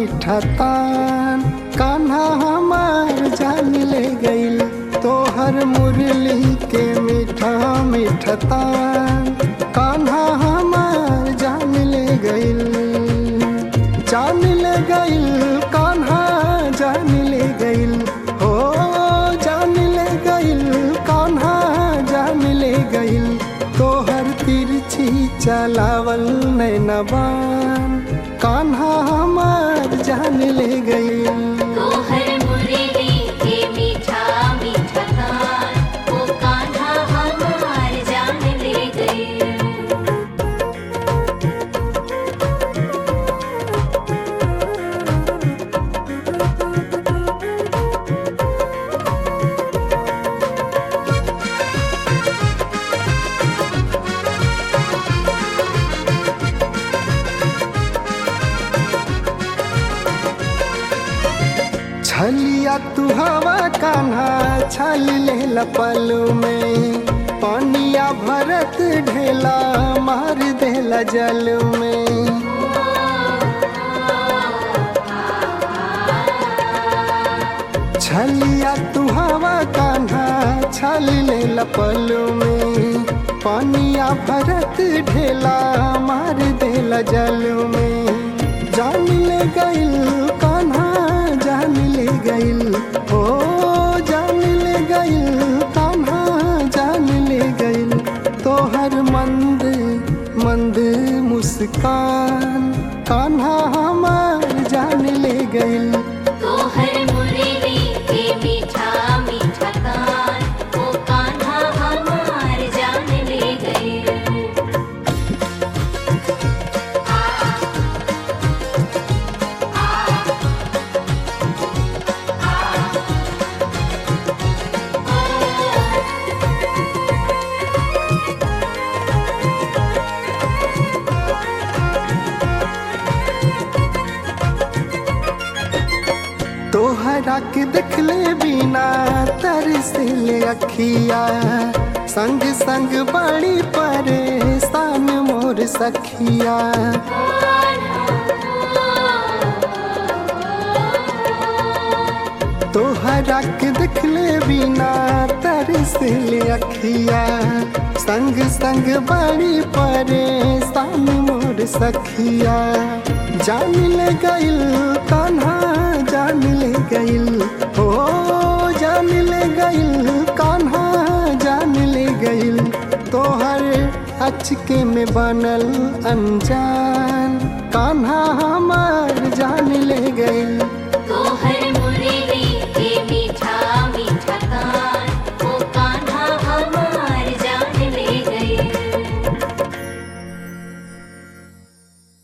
मीठा तान, कान्हा हमार जान ले गइल तोहर मुरली के मीठा मीठा तान, कान्हा हमार जान ले गइल, जान ले गइल कान्हा जान ले गइल, हो जान ले गइल कान्हा जान ले गइल तोहर तिरछी चलावल नैनबान, कान्हा हमार जान ले गइल। तोहर मुरली के मीठा मीठा तान, ओ कान्हा हमार जान ले गइल। छलिया तू हवा कान्हा छल ले पलू में, पानिया भरत ढेला मार देला जल में, छलिया तू हवा कान्हा छल ले पलू में, पानिया भरत ढेला मार देला जल में, जान ले गइल कान्हा जान ले गइल, ओ जान ले गइल कान्हा जान ले गइल तोहर मंद मंद मुस्कान, कान्हा हमार जान ले गइल। तोहर मुरली के मीठा मीठा तान, ओ कान्हा हमार जान ले गइल। तोहरा के देखले बिना तरसिले अखिया, संग संग बड़ी परेशान मोर सखिया, तोहरा के देखले बिना तरसिले अखिया, संग संग बड़ी परेशान मोर सखिया, जान ले गइल कान्हा जान ले गइल, हो जान ले गइल कान्हा जान ले गइल तोहर अचके में बनल अनजान, कान्हा हमार जान ले गइल।